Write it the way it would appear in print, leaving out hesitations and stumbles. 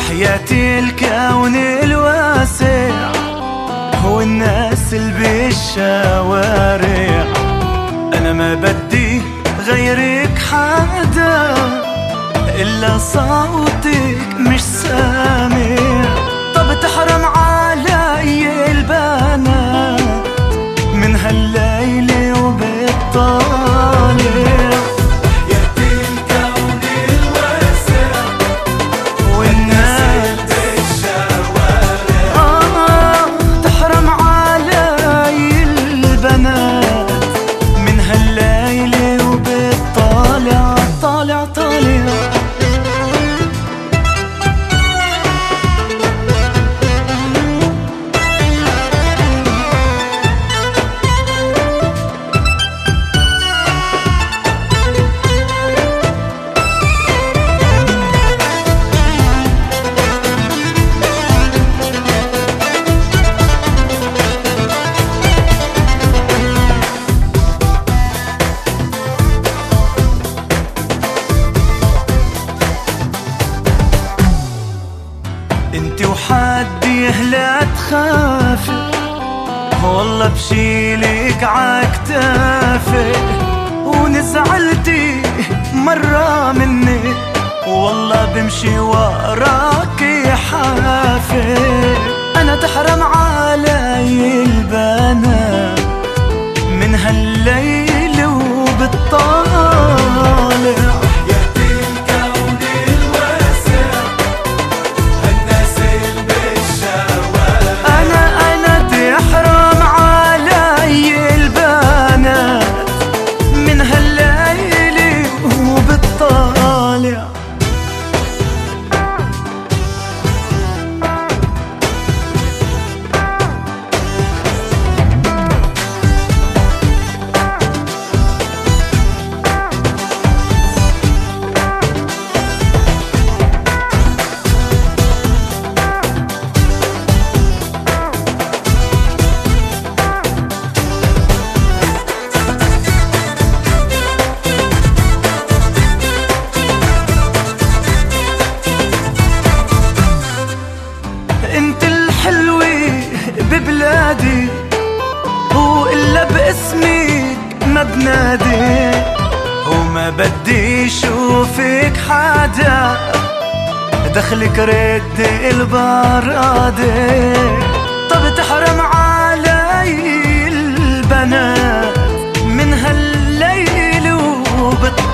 وحياتي الكون الواسع والناس اللي بالشوارع، أنا ما بدي غيرك حدا إلا صوتك مش سامع. طب تحرم علي البنات من هالليل وبالطالع، انتي وحدي لا تخافي والله بشيلك عكتافي، ونزعلتي مرة مني والله بمشي وراكي حافي. انا تحرم علي البنات من هالليل وبالطالع، انت الحلوة ببلادي وإلا باسمك ما بنادي، وما بدي شوفك حدا دخلك رد البرادة. طب تحرم علي البنات من هالليل وبالطالع،